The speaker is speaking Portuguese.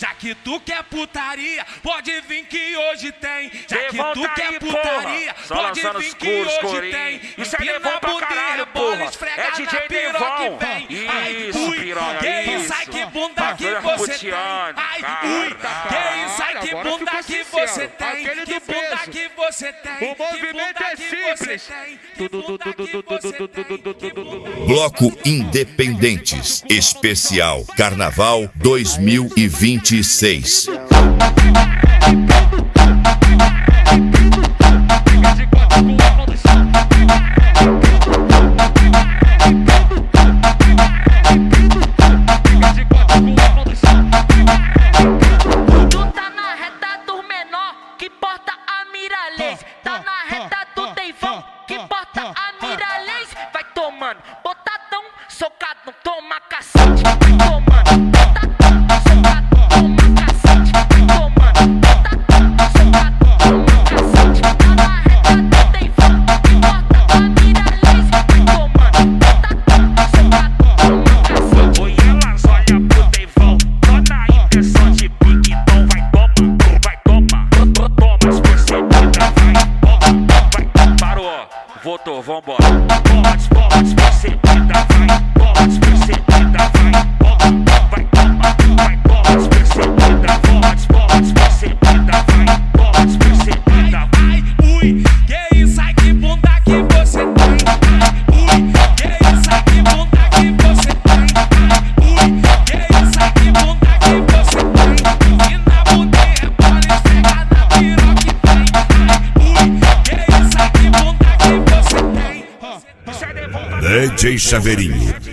Já que tu quer putaria, pode vir que hoje tem. Já que tu quer putaria, pode vir que hoje tem. Isso é Devon pra caralho, porra. É DJ Devon. Isso, piranha, isso. Sai que bunda que você tem. Ai, ui, que isso, ai que bunda que você tem. Que bunda que você tem. O movimento é simples. Bloco Independentes Especial Carnaval 2026. Tu tá na reta do menor que porta a Miralês. Tá na reta do Devon que porta a Miralês. Vai tomando, botadão, socadão, toma cacete. Vai tomando, botadão, socadão, toma cacete. Vai tomando, botadão, socadão, toma cacete. Tá na reta do Devon que porta a Miralês. Vai tomando, botadão, socadão, toma cacete. Oi, elas olham pro Devon, só na intenção de pique, então vai tomar, toma as percebidas, vai, parou, voltou, vambora. Toma as percebidas, toma as percebidas, vai tomar as percebidas, toma as percebidas, toma as percebidas. Ai, ui, que isso, ai que bunda que você tem. Ai, ui, que isso, ai que bunda que você tem. Ai, ui, que isso, ai que bunda que você tem. E na bunda é bola esfregar na piroca que tem. Ai, ui, que isso, ai que bunda que você tem. DJ Chaveirinho.